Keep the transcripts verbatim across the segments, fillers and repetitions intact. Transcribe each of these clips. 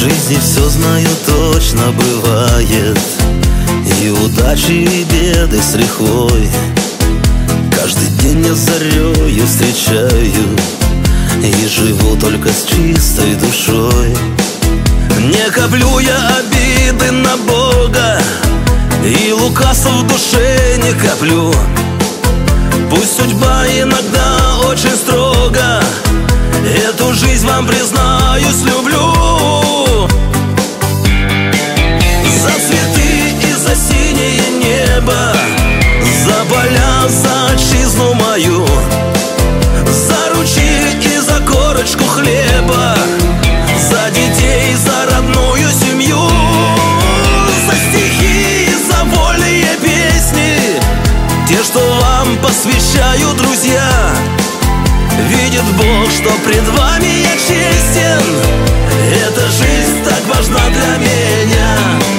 жизни все знаю точно бывает, и удачи, и беды с лихвой. Каждый день я зарею встречаю, и живу только с чистой душой. Не коплю я обиды на Бога, и лукавства в душе не коплю. Пусть судьба иногда очень строга, эту жизнь, вам признаюсь, люблю. За цветы и за синее небо, за поля, за отчизну мою, за ручьи и за корочку хлеба, за детей, за родную семью, за стихи и за вольные песни, те, что вам посвящаю, друзья. Видит Бог, что пред вами я честен, эта жизнь так важна для меня.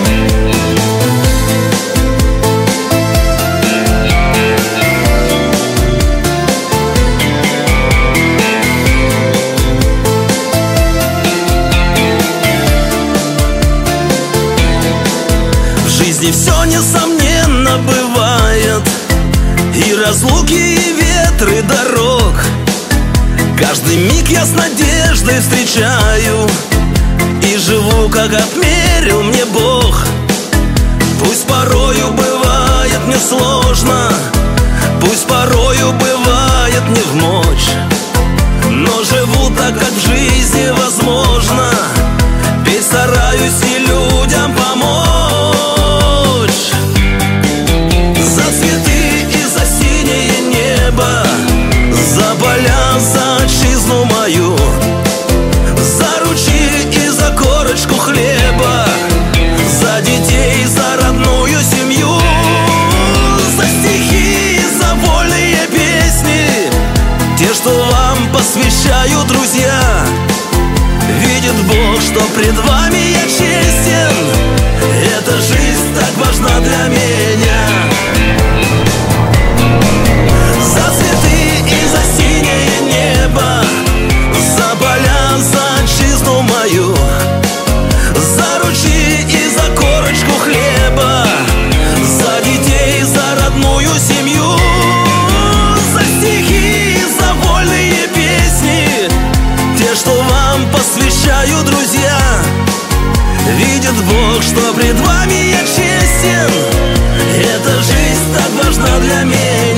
В жизни все несомненно бывает, и разлуки, и ветры дорог. Каждый миг я с надеждой встречаю, и живу, как отмерил мне Бог. Пусть порою бывает мне сложно, пусть порою бывает не вмочь, но живу так, как в жизни возможно, ведь стараюсь и людям помочь. За цветы и за синее небо, за поля, за отчизну мою, за ручьи и за корочку хлеба, за детей, за родную семью, за стихи и за вольные песни, те, что вам посвящаю, друзья. Видит Бог, что пред вами я честен, эта жизнь так важна для меня. За цветы и за синее небо, за поля, за отчизну мою, за ручьи и за корочку хлеба, за детей, за родную семью, за стихи и за вольные песни, те, что вам посвящаю, друзья. Видит Бог, что пред вами я честен, эта жизнь так важна для меня.